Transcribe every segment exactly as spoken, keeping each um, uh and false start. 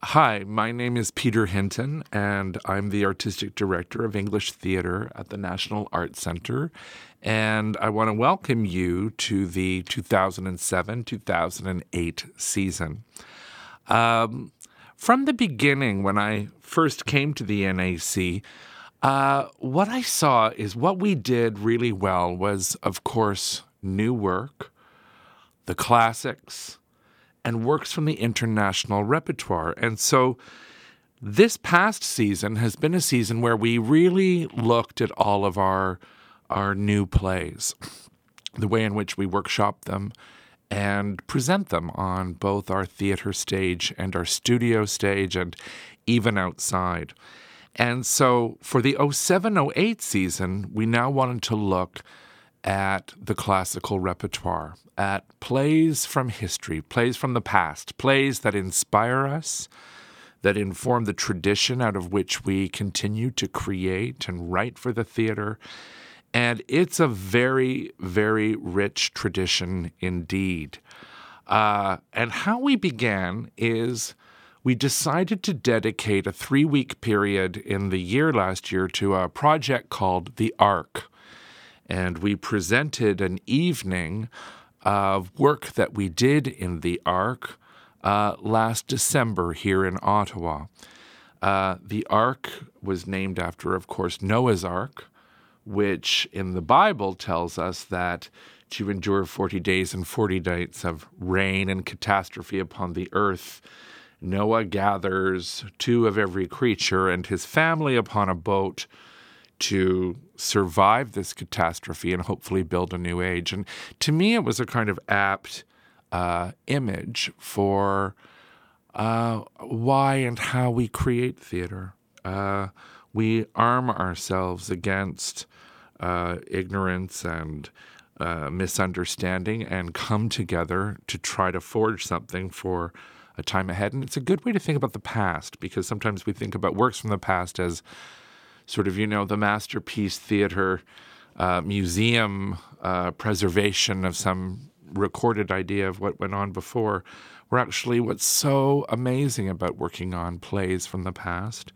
Hi, my name is Peter Hinton, and I'm the Artistic Director of English Theatre at the National Arts Centre. And I want to welcome you to the two thousand seven two thousand eight season. Um, from the beginning, when I first came to the N A C, uh, what I saw is what we did really well was, of course, new work, the classics, and works from the international repertoire. And so this past season has been a season where we really looked at all of our our new plays, the way in which we workshop them and present them on both our theater stage and our studio stage and even outside. And so for the oh seven oh eight season, we now wanted to look at the classical repertoire, at plays from history, plays from the past, plays that inspire us, that inform the tradition out of which we continue to create and write for the theater. And it's a very, very rich tradition indeed. Uh, and how we began is we decided to dedicate a three-week period in the year last year to a project called The Ark. And we presented an evening of work that we did in the Ark uh, last December here in Ottawa. Uh, the Ark was named after, of course, Noah's Ark, which in the Bible tells us that to endure forty days and forty nights of rain and catastrophe upon the earth, Noah gathers two of every creature and his family upon a boat to survive this catastrophe and hopefully build a new age. And to me, it was a kind of apt uh, image for uh, why and how we create theater. Uh, we arm ourselves against uh, ignorance and uh, misunderstanding and come together to try to forge something for a time ahead. And it's a good way to think about the past, because sometimes we think about works from the past as sort of, you know, the masterpiece theater uh, museum uh, preservation of some recorded idea of what went on before. Where actually what's so amazing about working on plays from the past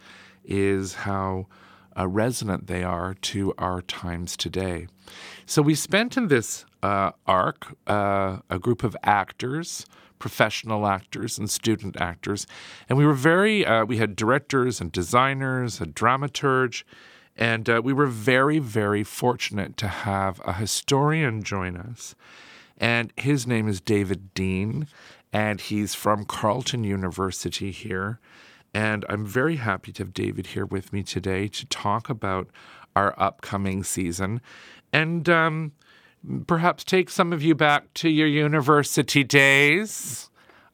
is how uh, resonant they are to our times today. So we spent in this uh, arc uh, a group of actors, professional actors and student actors. And we were very, uh, we had directors and designers, a dramaturge, and uh, we were very, very fortunate to have a historian join us. And his name is David Dean, and he's from Carleton University here. And I'm very happy to have David here with me today to talk about our upcoming season. And um, perhaps take some of you back to your university days.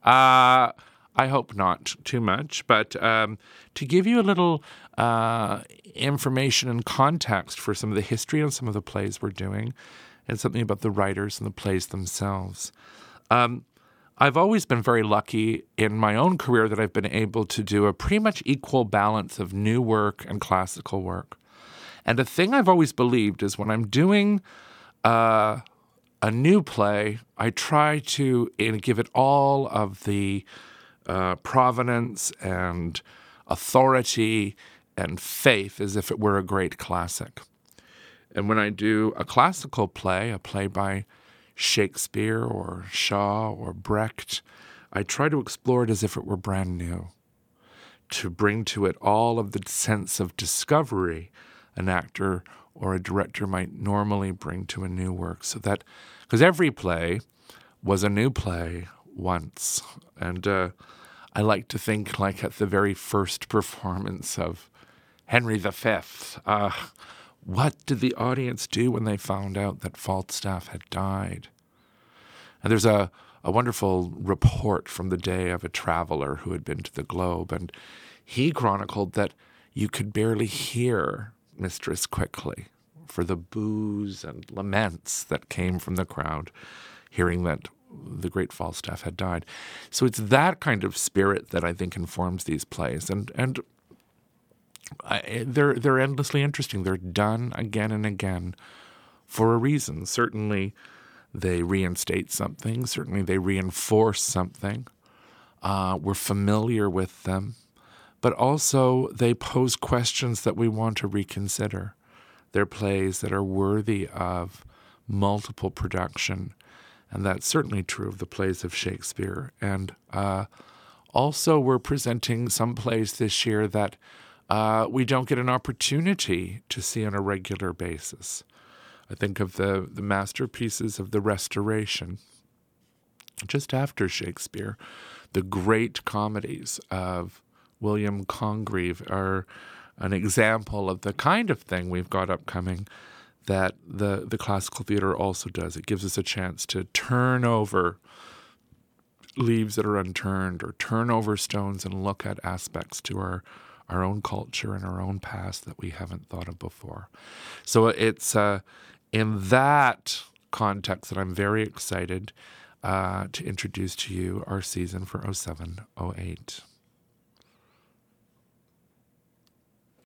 Uh, I hope not too much, but um, to give you a little uh, information and context for some of the history on some of the plays we're doing and something about the writers and the plays themselves. Um, I've always been very lucky in my own career that I've been able to do a pretty much equal balance of new work and classical work. And a thing I've always believed is when I'm doing Uh, a new play, I try to uh, give it all of the uh, provenance and authority and faith as if it were a great classic. And when I do a classical play, a play by Shakespeare or Shaw or Brecht, I try to explore it as if it were brand new, to bring to it all of the sense of discovery an actor or a director might normally bring to a new work. So that, because every play was a new play once. And uh, I like to think like at the very first performance of Henry the Fifth, uh, what did the audience do when they found out that Falstaff had died? And there's a, a wonderful report from the day of a traveler who had been to the Globe, and he chronicled that you could barely hear Mistress Quickly for the boos and laments that came from the crowd, hearing that the great Falstaff had died. So it's that kind of spirit that I think informs these plays, and and I, they're they're endlessly interesting. They're done again and again for a reason. Certainly, they reinstate something. Certainly, they reinforce something. Uh, we're familiar with them, but also they pose questions that we want to reconsider. They're plays that are worthy of multiple production, and that's certainly true of the plays of Shakespeare. And uh, also we're presenting some plays this year that uh, we don't get an opportunity to see on a regular basis. I think of the, the masterpieces of the Restoration, just after Shakespeare. The great comedies of William Congreve are an example of the kind of thing we've got upcoming that the, the classical theater also does. It gives us a chance to turn over leaves that are unturned or turn over stones and look at aspects to our, our own culture and our own past that we haven't thought of before. So it's uh, in that context that I'm very excited Uh, to introduce to you our season for oh seven oh eight.